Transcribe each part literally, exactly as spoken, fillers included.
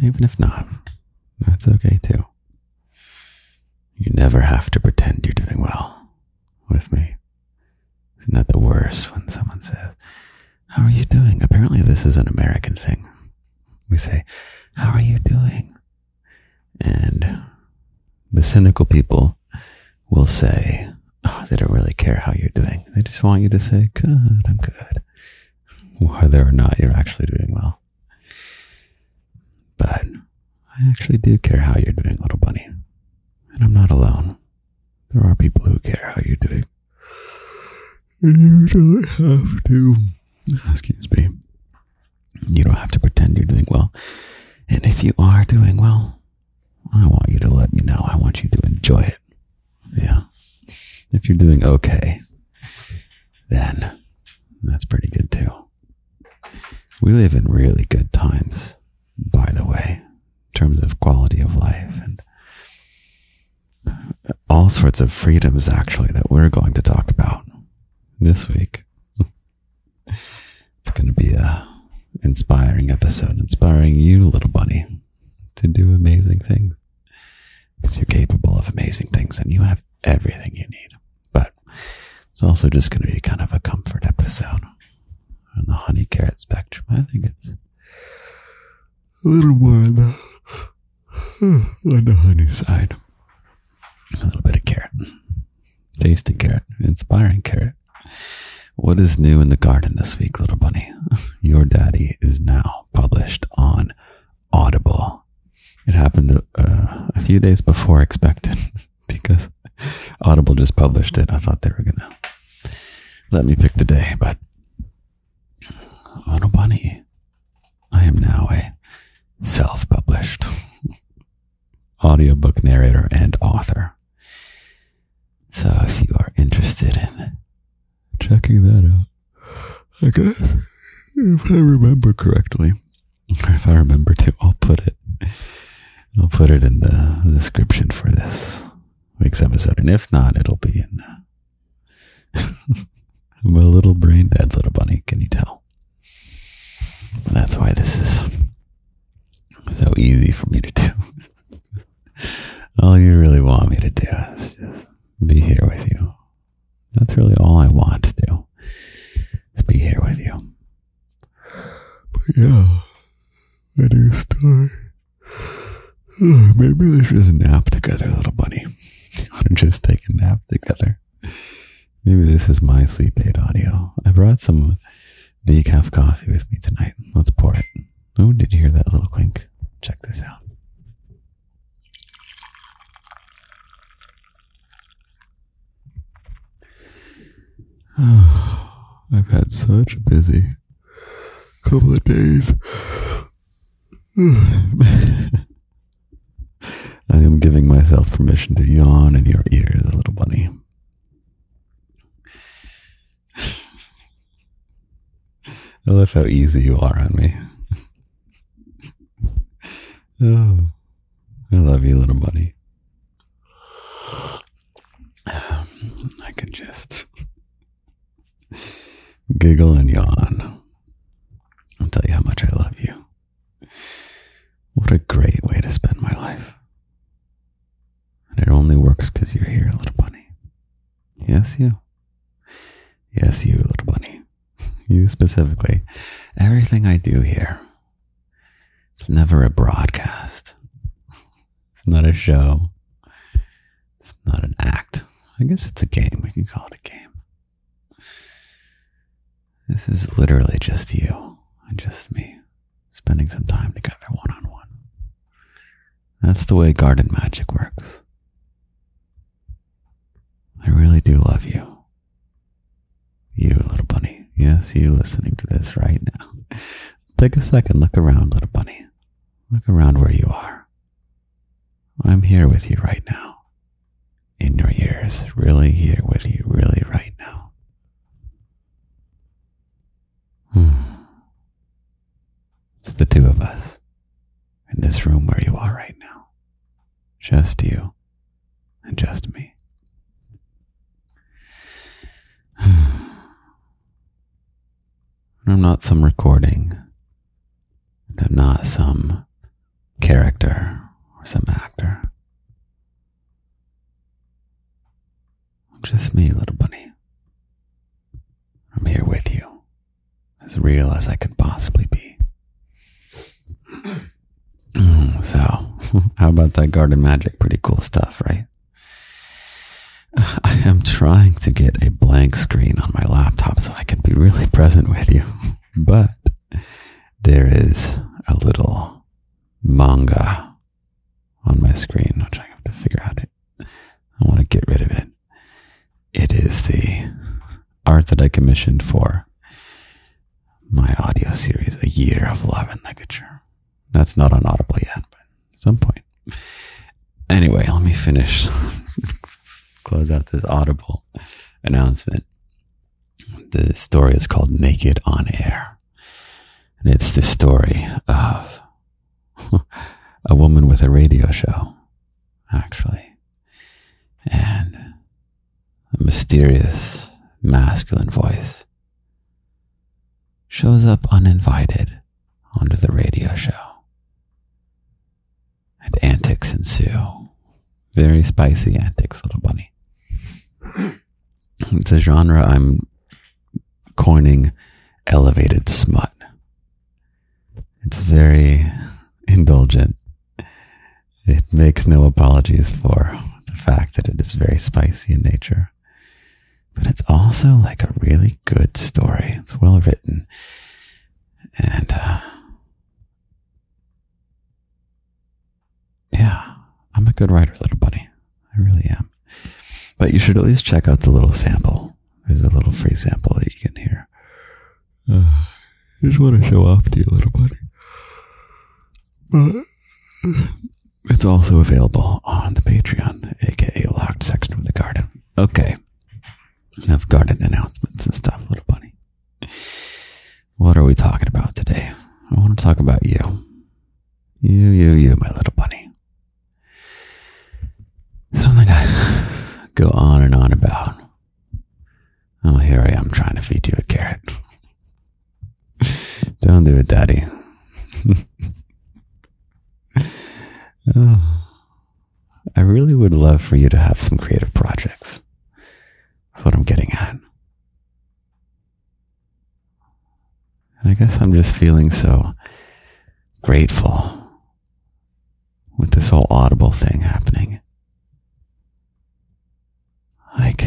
even if not, that's okay too. You never have to pretend you're doing well with me. Isn't that the worst when someone says, how are you doing? Apparently this is an American thing. We say, how are you doing? And the cynical people will say, oh, they don't really care how you're doing. They just want you to say, good, I'm good. Whether or not you're actually doing well. But I actually do care how you're doing, little bunny. And I'm not alone. There are people who care how you're doing. And you don't have to, excuse me, you don't have to pretend you're doing well. And if you are doing well, I want you to let me know. I want you to enjoy it. Yeah. If you're doing okay, then that's pretty good too. We live in really good times, by the way, in terms of quality of life and all sorts of freedoms, actually, that we're going to talk about this week. It's going to be a inspiring episode, inspiring you, little bunny, to do amazing things. Because you're capable of amazing things and you have everything you need. But it's also just going to be kind of a comfort episode on the honey carrot spectrum. I think it's a little more on the, on the honey side. A little bit of carrot. Tasty carrot. Inspiring carrot. What is new in the garden this week, little bunny? Your Daddy is now published on Audible. It happened uh, a few days before expected because Audible just published it. I thought they were going to let me pick the day, but little bunny, I am now a self-published audiobook narrator and author. So if you are interested in checking that out, I guess, if I remember correctly, or if I remember to, I'll put it, I'll put it in the description for this week's episode. And if not, it'll be in the, I'm a little brain dead, little bunny, can you tell? And that's why this is so easy for me to do. All you really want me to do is just be here with you. That's really all I want to do, is be here with you. But yeah, a new story. Oh, maybe let's just nap together, little bunny. You want to just take a nap together? Maybe this is my sleep aid audio. I brought some decaf coffee with me tonight. Let's pour it. Oh, did you hear that little clink? Check this out. Oh, I've had such a busy couple of days. I am giving myself permission to yawn in your ears, little bunny. I love how easy you are on me. Oh, I love you, little bunny. I can just giggle and yawn. I'll tell you how much I love you. What a great way to spend my life. And it only works because you're here, little bunny. Yes, you. Yes, you, little bunny. You specifically. Everything I do here, it's never a broadcast. It's not a show. It's not an act. I guess it's a game. We can call it a game. This is literally just you and just me spending some time together one-on-one. That's the way garden magic works. I really do love you. You, little bunny. Yes, you listening to this right now. Take a second, look around, little bunny. Look around where you are. I'm here with you right now. In your ears. Really here with you, really right now. Hmm. It's the two of us. In this room where you are right now. Just you. And just me. I'm not some recording. I'm not some character or some actor. I'm just me, little bunny. I'm here with you, as real as I can possibly be. So, how about that garden magic? Pretty cool stuff, right? I am trying to get a blank screen on my laptop so I can be really present with you. But there is a little manga on my screen, which I have to figure out. It. I want to get rid of it. It is the art that I commissioned for my audio series, A Year of Love and Ligature. That's not on Audible yet, but at some point. Anyway, let me finish. Close out this Audible announcement. The story is called Naked on Air. And it's the story of a woman with a radio show, actually. And a mysterious masculine voice shows up uninvited onto the radio show. And antics ensue. Very spicy antics, little bunny. It's a genre I'm coining elevated smut. It's very indulgent. It makes no apologies for the fact that it is very spicy in nature. But it's also like a really good story. It's well written. And, uh, yeah, I'm a good writer, little bunny. I really am. But you should at least check out the little sample. There's a little free sample that you can hear. Uh, I just want to show off to you, little bunny. But it's also available on the Patreon, aka Locked Section of the Garden. Okay. Enough garden announcements and stuff, little bunny. What are we talking about today? I want to talk about you. You, you, you, my little bunny. Something I go on and on about. Oh, here I am trying to feed you a carrot. Don't do it, Daddy. Oh, I really would love for you to have some creative projects. That's what I'm getting at. And I guess I'm just feeling so grateful with this whole Audible thing happening. Like,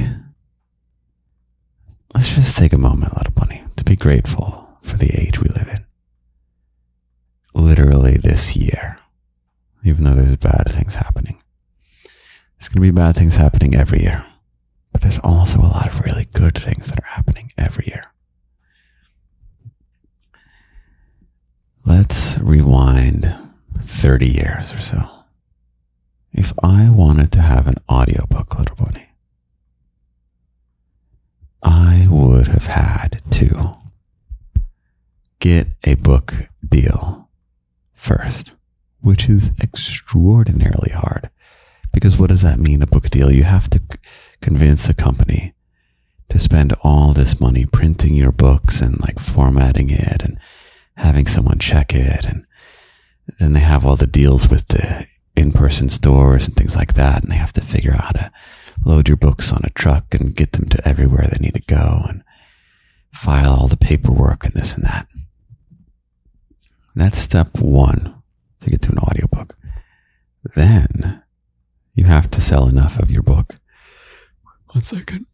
let's just take a moment, little bunny, to be grateful for the age we live in. Literally this year, even though there's bad things happening. There's going to be bad things happening every year. But there's also a lot of really good things that are happening every year. Let's rewind thirty years or so. If I wanted to have an audiobook, little bunny, I would have had to get a book deal first, which is extraordinarily hard. Because what does that mean, a book deal? You have to convince a company to spend all this money printing your books and like formatting it and having someone check it. And then they have all the deals with the in-person stores and things like that. And they have to figure out how to load your books on a truck and get them to everywhere they need to go and file all the paperwork and this and that. That's step one to get to an audiobook. Then you have to sell enough of your book. One second.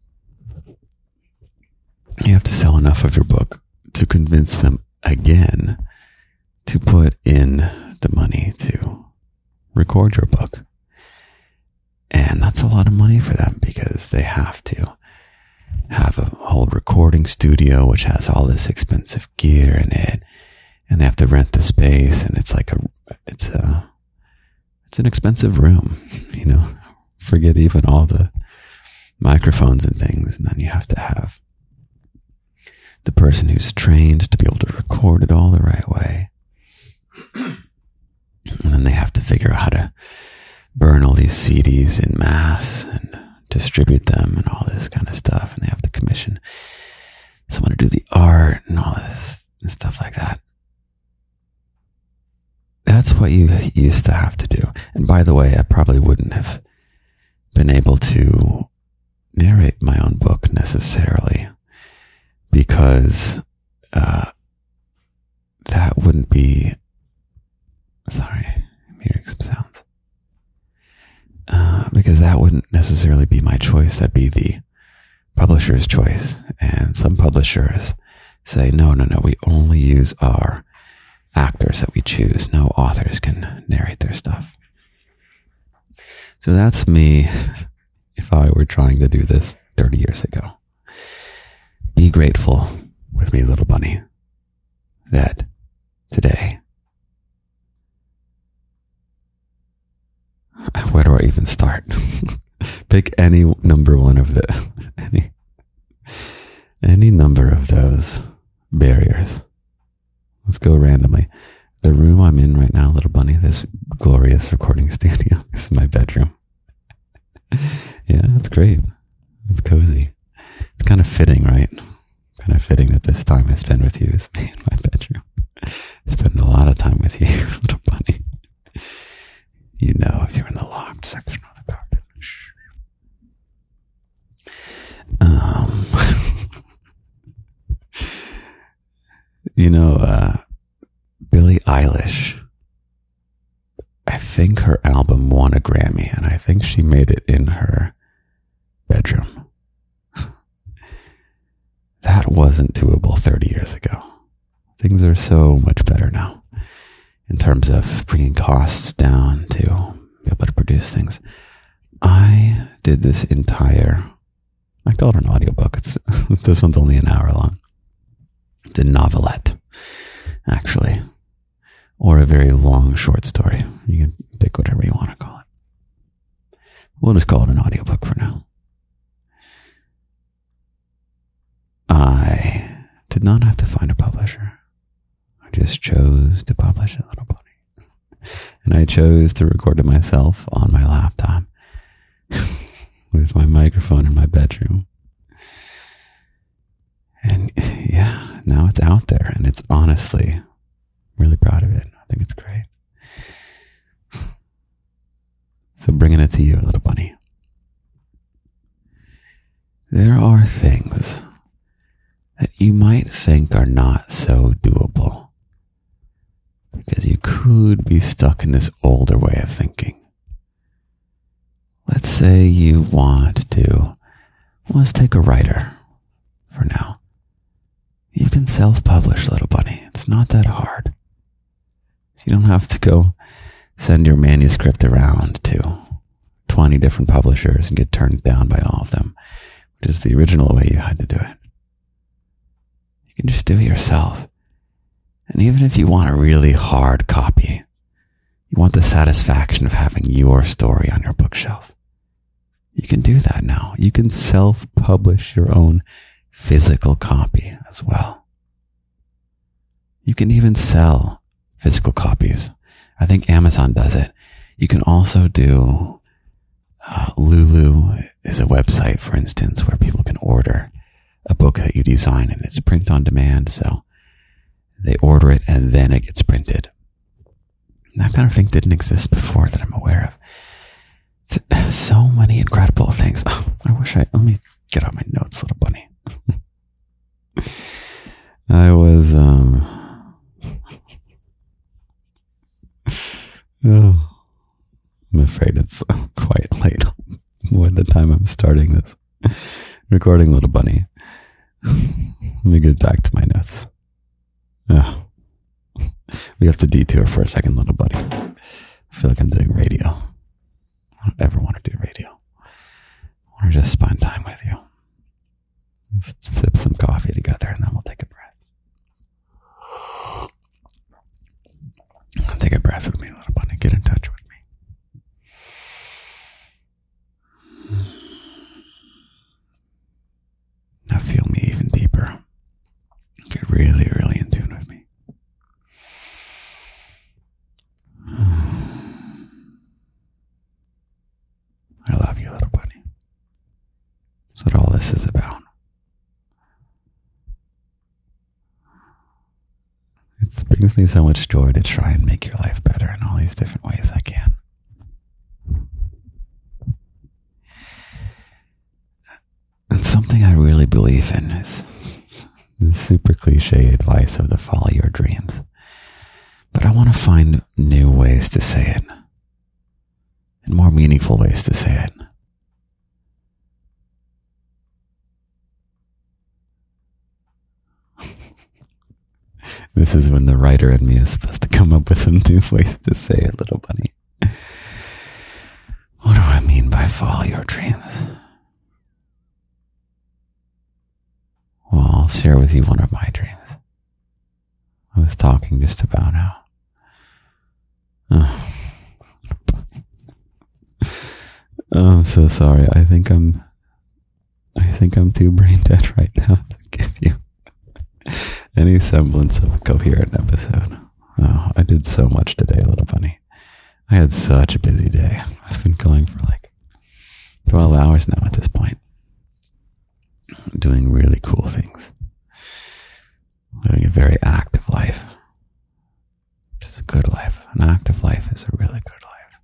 You have to sell enough of your book to convince them again to put in the money to record your book. And that's a lot of money for them because they have to have a whole recording studio which has all this expensive gear in it. And they have to rent the space, and it's like a, it's a, it's an expensive room, you know, forget even all the microphones and things. And then you have to have the person who's trained to be able to record it all the right way. And then they have to figure out how to burn all these C Ds in mass and distribute them and all this kind of stuff. And they have to commission someone to do the art and all this and stuff like that. That's what you used to have to do. And by the way, I probably wouldn't have been able to narrate my own book necessarily, because uh, that wouldn't be, sorry, I'm hearing some sounds, uh, because that wouldn't necessarily be my choice. That'd be the publisher's choice. And some publishers say, no, no, no, we only use our actors that we choose. No authors can narrate their stuff. So that's me if I were trying to do this thirty years ago. Be grateful with me, little bunny, that today, where do I even start? Pick any number one of the, any, any number of those barriers. Let's go randomly. The room I'm in right now, little bunny, this glorious recording studio, this is my bedroom. Yeah, it's great. It's cozy. It's kind of fitting, right? Kind of fitting that this time I spend with you is me in my bedroom. I spend a lot of time with you, little bunny. You know, if you're in the locked section of the garden. Shh. Um, you know, uh, Billie Eilish, I think her album won a Grammy, and I think she made it in her bedroom. That wasn't doable thirty years ago. Things are so much better now in terms of bringing costs down to be able to produce things. I did this entire, I call it an audiobook. It's, this one's only an hour long. It's a novelette, actually, or a very long short story. You can pick whatever you want to call it. We'll just call it an audiobook for now. I did not have to find a publisher. I just chose to publish a little bunny. And I chose to record it myself on my laptop with my microphone in my bedroom. And yeah, now it's out there, and it's honestly really proud of it. I think it's great. So bringing it to you, little bunny. There are things that you might think are not so doable because you could be stuck in this older way of thinking. Let's say you want to, well, let's take a writer for now. You can self-publish, little bunny. It's not that hard. You don't have to go send your manuscript around to twenty different publishers and get turned down by all of them, which is the original way you had to do it. You can just do it yourself. And even if you want a really hard copy, you want the satisfaction of having your story on your bookshelf, you can do that now. You can self-publish your own physical copy as well. You can even sell physical copies. I think Amazon does it. You can also do, uh, Lulu is a website, for instance, where people can order a book that you design, and it's print on demand. So they order it and then it gets printed. That kind of thing didn't exist before that I'm aware of. So many incredible things. Oh, I wish I, let me get out my notes, little bunny. I was, um, oh, I'm afraid it's quite late. More the time I'm starting this recording, little bunny. Let me get back to my notes. Oh. We have to detour for a second, little buddy. I feel like I'm doing radio. I don't ever want to do radio. I want to just spend time with you. Let's sip some coffee together, and then we'll take a breath. Take a breath with me, little bunny. Get in touch with me. Now feel me even deeper. Get really, really in tune with me. I love you, little bunny. That's what all this is about. It brings me so much joy to try and make your life better in all these different ways I can. And something I really believe in is the super cliche advice of the follow your dreams. But I want to find new ways to say it, and more meaningful ways to say it. This is when the writer in me is supposed to come up with some new ways to say it, little bunny. What do I mean by follow your dreams? Well, I'll share with you one of my dreams. I was talking just about how. Oh. Oh, I'm so sorry. I think I'm. I think I'm too brain dead right now to give you any semblance of a coherent episode. Oh, I did so much today, little bunny. I had such a busy day. I've been going for like twelve hours now at this point. Doing really cool things. Living a very active life. Which is a good life. An active life is a really good life.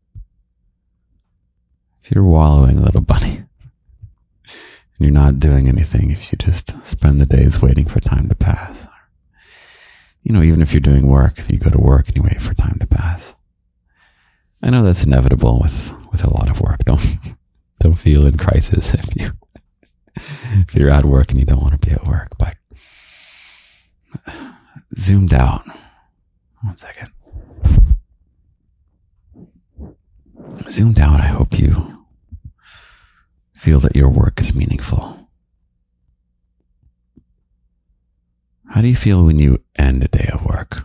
If you're wallowing, little bunny, and you're not doing anything, if you just spend the days waiting for time to pass, or, you know, even if you're doing work, if you go to work and you wait for time to pass. I know that's inevitable with, with a lot of work. Don't don't feel in crisis if you if you're at work and you don't want to be at work, but zoomed out. One second. Zoomed out, I hope you feel that your work is meaningful. How do you feel when you end a day of work?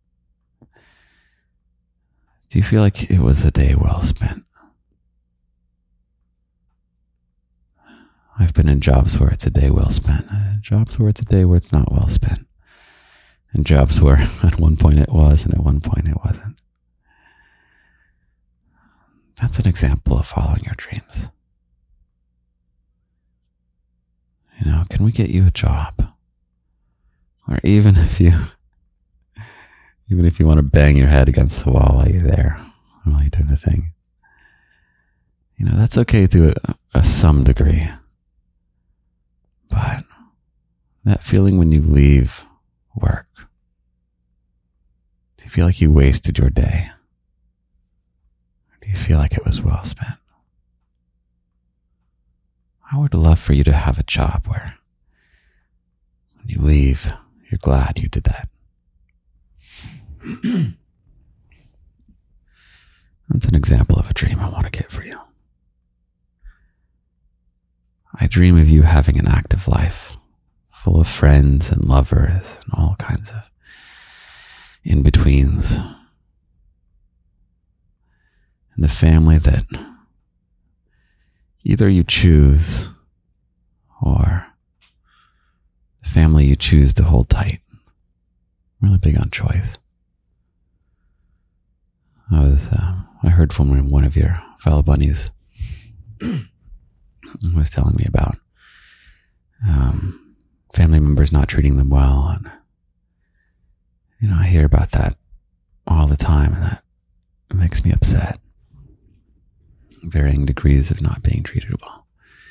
Do you feel like it was a day well spent? I've been in jobs where it's a day well spent, and jobs where it's a day where it's not well spent, and jobs where at one point it was and at one point it wasn't. That's an example of following your dreams. You know, can we get you a job? Or even if you, even if you want to bang your head against the wall while you're there, while you're doing the thing, you know, that's okay to a, a some degree. But that feeling when you leave work, do you feel like you wasted your day? Or do you feel like it was well spent? I would love for you to have a job where when you leave, you're glad you did that. That's an example of a dream I want to get for you. I dream of you having an active life, full of friends and lovers and all kinds of in-betweens. And the family that either you choose or the family you choose to hold tight. I'm really big on choice. I was, uh, I heard from one of your fellow bunnies was telling me about um, family members not treating them well, and you know, I hear about that all the time, and that makes me upset. Varying degrees of not being treated well.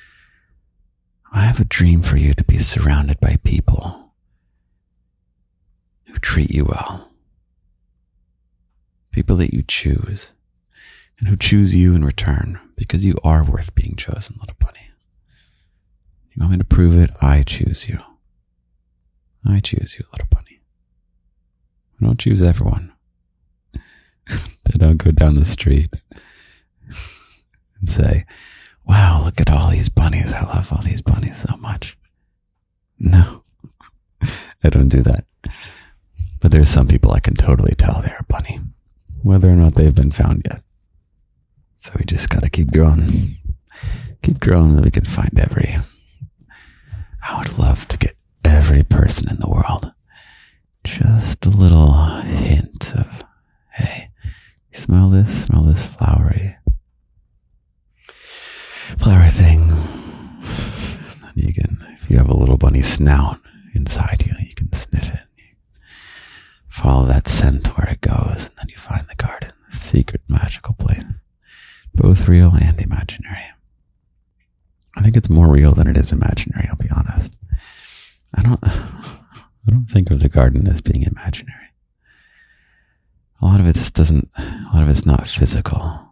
I have a dream for you to be surrounded by people who treat you well, people that you choose, and who choose you in return, because you are worth being chosen, little bunny. You want me to prove it? I choose you. I choose you, little bunny. I don't choose everyone. I don't go down the street and say, wow, look at all these bunnies. I love all these bunnies so much. No, I don't do that. But there's some people I can totally tell they're a bunny, whether or not they've been found yet. So we just gotta keep growing. Keep growing that we can find every... I would love to get every person in the world just a little hint of, hey, you smell this? Smell this flowery, flowery thing. And you can, if you have a little bunny snout inside you, you can sniff it. tent where it goes, and then you find the garden, the secret magical place, both real and imaginary. I think it's more real than it is imaginary, I'll be honest. I don't I don't think of the garden as being imaginary. A lot of it just doesn't a lot of it's not physical.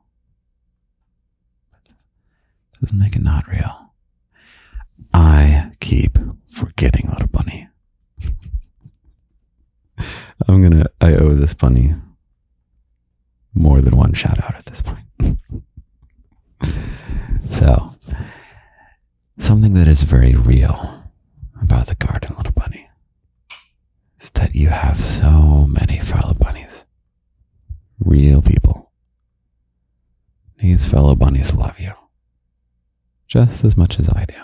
It doesn't make it not real. I keep forgetting, little bunny. I'm gonna I owe this bunny more than one shout out at this point. So something that is very real about the garden, little bunny, is that you have so many fellow bunnies. Real people. These fellow bunnies love you just as much as I do.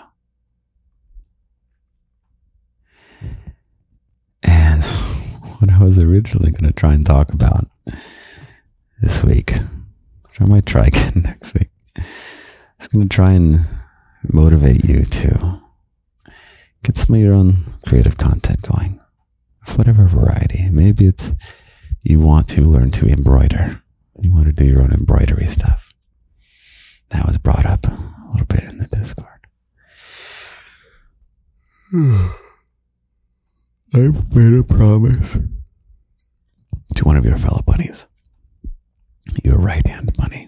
And what I was originally going to try and talk about this week, which I might try again next week, I was going to try and motivate you to get some of your own creative content going, of whatever variety. Maybe it's you want to learn to embroider. You want to do your own embroidery stuff. That was brought up a little bit in the Discord. I made a promise to one of your fellow bunnies, your right-hand bunny,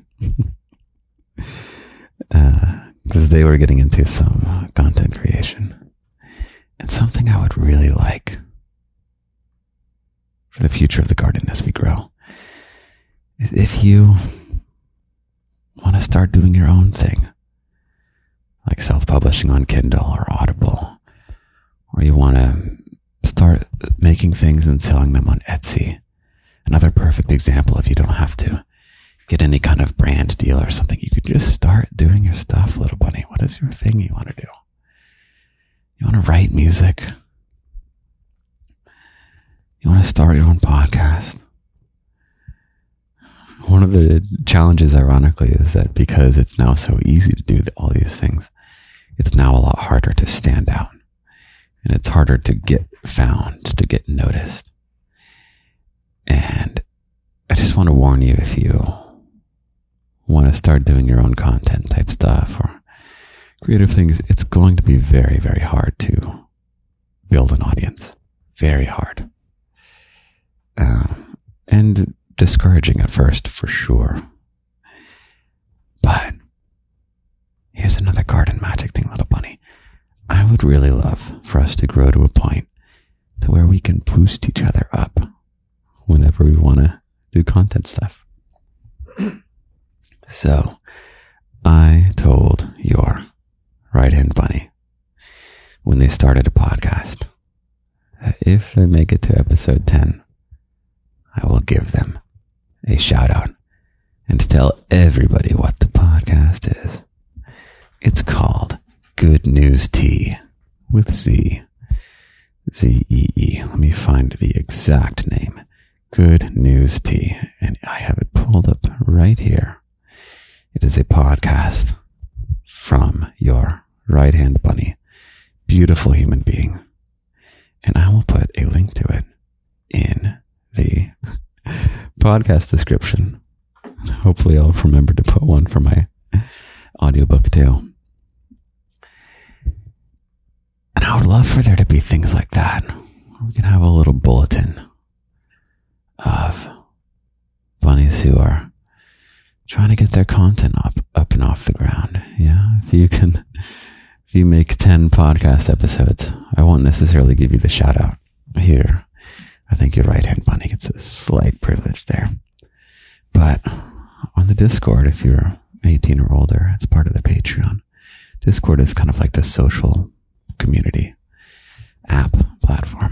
because uh, they were getting into some content creation. And something I would really like for the future of the garden as we grow is if you want to start doing your own thing, like self-publishing on Kindle or Audible, or you want to start making things and selling them on Etsy. Another perfect example, if you don't have to get any kind of brand deal or something, you could just start doing your stuff, little bunny. What is your thing you want to do? You want to write music? You want to start your own podcast? One of the challenges, ironically, is that because it's now so easy to do all these things, it's now a lot harder to stand out. And it's harder to get found, to get noticed. And I just want to warn you, if you want to start doing your own content type stuff or creative things, it's going to be very, very hard to build an audience. Very hard. Um, and discouraging at first, for sure. But here's another garden magic thing, little bunny. I would really love for us to grow to a point to where we can boost each other up whenever we want to do content stuff. So I told your right-hand bunny when they started a podcast that if they make it to episode ten, I will give them a shout out and tell everybody what the podcast is. It's called Good News Tea with Z. Z E E. Let me find the exact name. Good News Tea. And I have it pulled up right here. It is a podcast from your right-hand bunny. Beautiful human being. And I will put a link to it in the podcast description. Hopefully I'll remember to put one for my audiobook too. And I would love for there to be things like that. We can have a little bulletin of bunnies who are trying to get their content up, up and off the ground. Yeah, if you can, if you make ten podcast episodes, I won't necessarily give you the shout out here. I think your right-hand bunny gets a slight privilege there. But on the Discord, if you're eighteen or older, it's part of the Patreon. Discord is kind of like the social community app platform.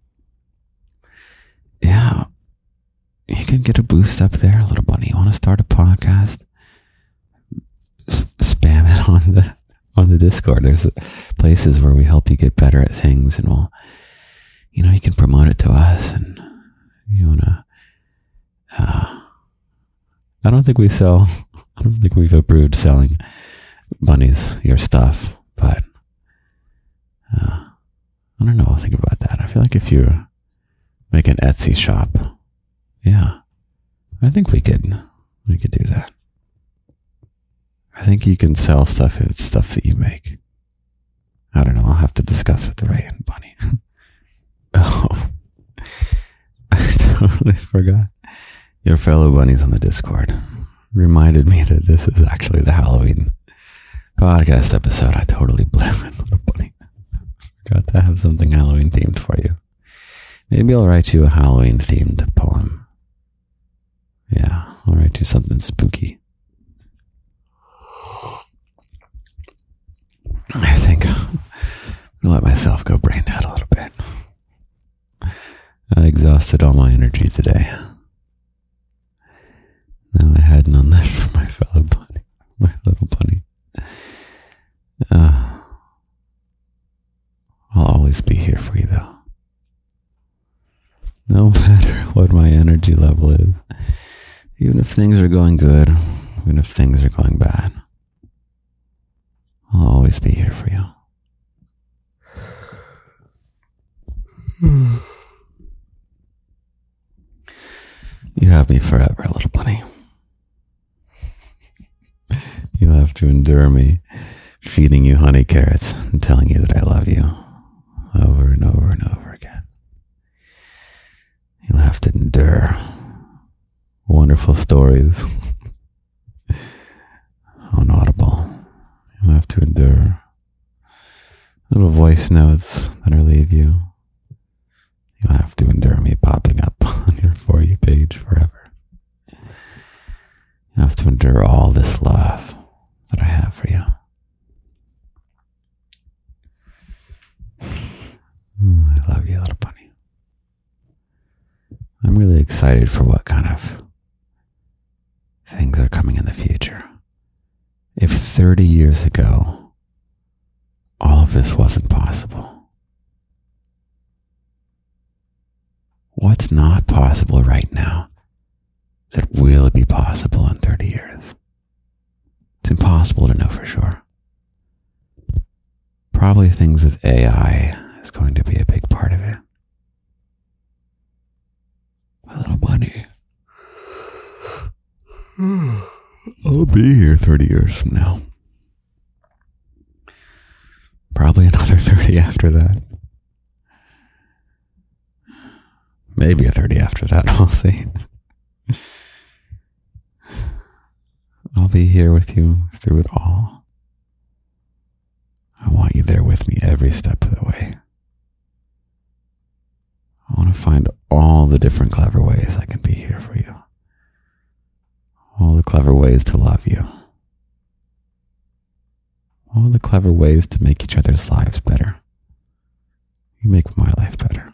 Yeah, you can get a boost up there, little bunny. You want to start a podcast? S- spam it on the on the Discord. There's places where we help you get better at things, and we'll, you know, you can promote it to us, and you wanna. Uh, I don't think we sell. I don't think we've approved selling bunnies your stuff, but. Uh, I don't know. I'll think about that. I feel like if you make an Etsy shop Yeah. I think we could, we could do that. I think you can sell stuff if it's stuff that you make. I don't know. I'll have to discuss with Ray and Bunny. Oh, I totally forgot. Your fellow bunnies on the Discord reminded me that this is actually the Halloween podcast episode. I totally blew it, little bunny. Forgot to have something Halloween themed for you. Maybe I'll write you a Halloween themed poem. Yeah, I'll write you something spooky. I think I'm gonna let myself go brain dead a little bit. I exhausted all my energy today. Now I had none left for my fellow bunny, my little bunny. Uh, I'll always be here for you, though. No matter what my energy level is, even if things are going good, even if things are going bad, I'll always be here for you. You have me forever, little bunny. You'll have to endure me feeding you honey carrots and telling you that I love you over and over and over again. You'll have to endure wonderful stories on Audible. You'll have to endure little voice notes that I leave you. You'll have to endure me popping up on your For You page forever. You have to endure all this love that I have for you. I love you, little bunny. I'm really excited for what kind of things are coming in the future. If thirty years ago, all of this wasn't possible, what's not possible right now that will be possible in thirty years? It's impossible to know for sure. Probably things with A I is going to be a big part of it. My little bunny. I'll be here thirty years from now. Probably another thirty after that. Maybe a thirty after that, we'll see. I'll be here with you through it all. I want you there with me every step of the way. I want to find all the different clever ways I can be here for you. All the clever ways to love you. All the clever ways to make each other's lives better. You make my life better.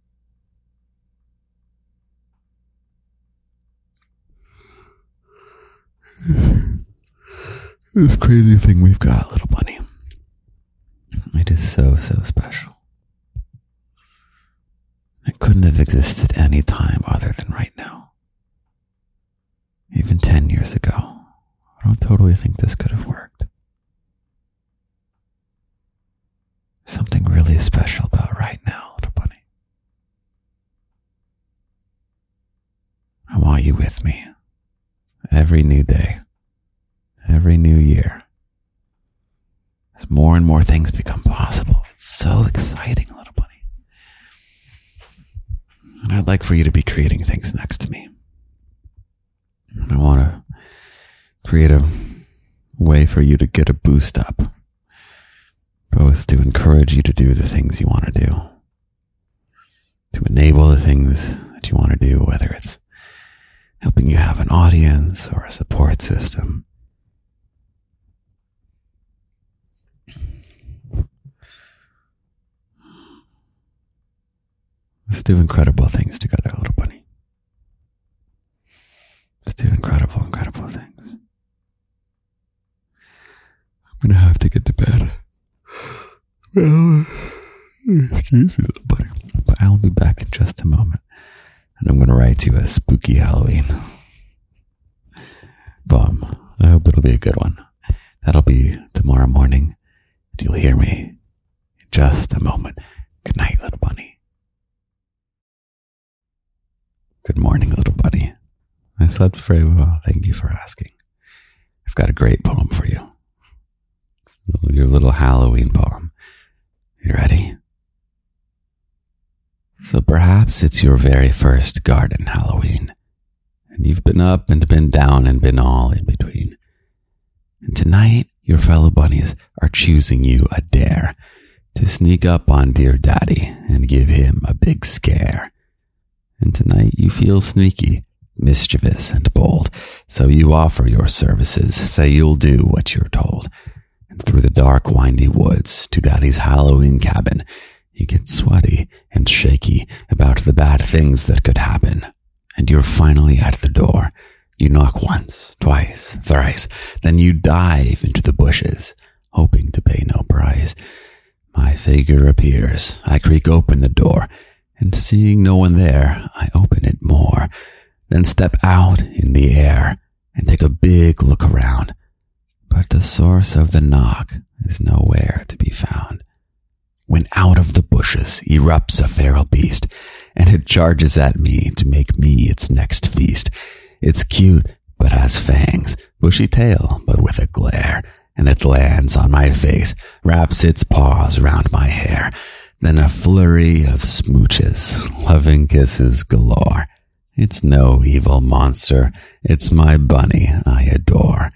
This crazy thing we've got, little bunny. It is so, so special. It couldn't have existed any time other than right now. Even ten years ago, I don't totally think this could have worked. Something really special about right now, little bunny. I want you with me. Every new day. Every new year. As more and more things become possible. It's so exciting, little bunny. And I'd like for you to be creating things next to me. I want to create a way for you to get a boost up. Both to encourage you to do the things you want to do. To enable the things that you want to do, whether it's helping you have an audience or a support system. Let's do incredible things together, little bunny. Let's do incredible, incredible things. I'm going to have to get to bed. Well, excuse me, little buddy. But I'll be back in just a moment. And I'm going to write you a spooky Halloween poem. I hope it'll be a good one. That'll be tomorrow morning. And you'll hear me in just a moment. Good night, little bunny. Good morning, little bunny. I slept very well. Thank you for asking. I've got a great poem for you. Your little Halloween poem. You ready? So perhaps it's your very first garden Halloween, and you've been up and been down and been all in between. And tonight, your fellow bunnies are choosing you a dare to sneak up on dear daddy and give him a big scare. And tonight you feel sneaky, mischievous, and bold, so you offer your services, say you'll do what you're told. And through the dark, windy woods to daddy's Halloween cabin, you get sweaty and shaky about the bad things that could happen. And you're finally at the door. You knock once, twice, thrice, then you dive into the bushes, hoping to pay no price. My figure appears. I creak open the door, and seeing no one there, I open it more, then step out in the air and take a big look around. But the source of the knock is nowhere to be found. When out of the bushes erupts a feral beast, and it charges at me to make me its next feast. It's cute, but has fangs, bushy tail, but with a glare, and it lands on my face, wraps its paws round my hair, then a flurry of smooches, loving kisses galore. It's no evil monster, it's my bunny I adore.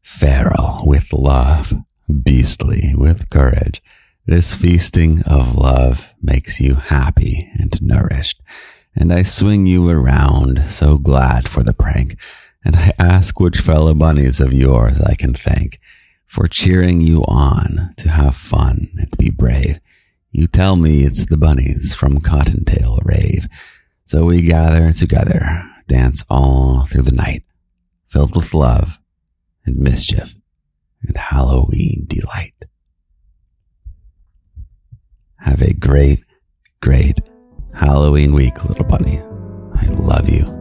Feral with love, beastly with courage, this feasting of love makes you happy and nourished. And I swing you around, so glad for the prank, and I ask which fellow bunnies of yours I can thank for cheering you on to have fun and be brave. You tell me it's the bunnies from Cottontail Rave. So we gather together, dance all through the night, filled with love and mischief and Halloween delight. Have a great, great Halloween week, little bunny. I love you.